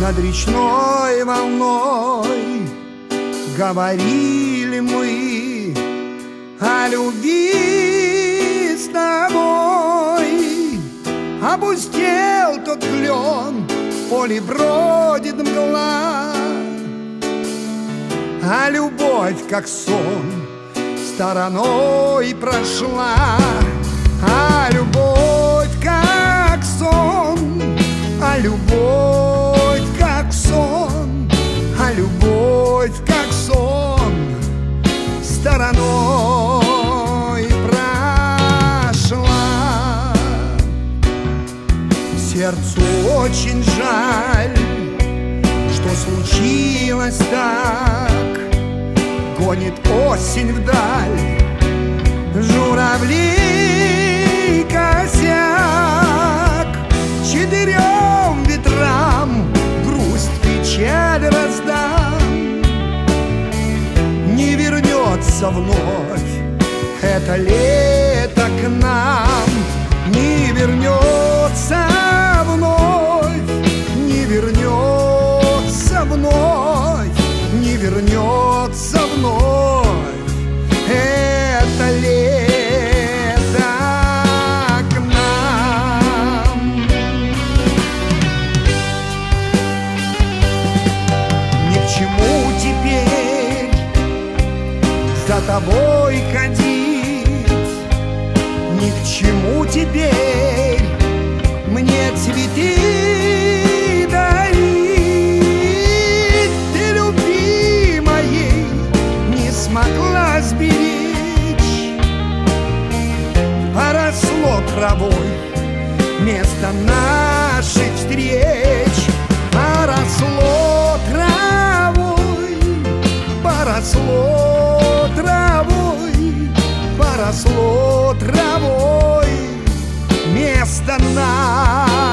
Над речной волной говорили мы о любви с тобой. Опустел тот клен, в поле бродит мгла, а любовь, как сон, стороной прошла. А любовь, как сон, а любовь, как сон, а любовь, как сон, стороной прошла. Сердцу очень жаль, что случилось так. Гонит осень вдаль журавлей косяк. Четырем ветрам грусть, печаль раздам. Не вернется вновь это лето к нам. Не вернется вновь, не вернется вновь, не вернется вновь это лето к нам. Ни к чему теперь за тобой ходить, ни к чему теперь мне цветы дарить. Ты любви моей не смогла сберечь. Поросло травой место наших встреч. Поросло травой, поросло травой, поросло травой место наших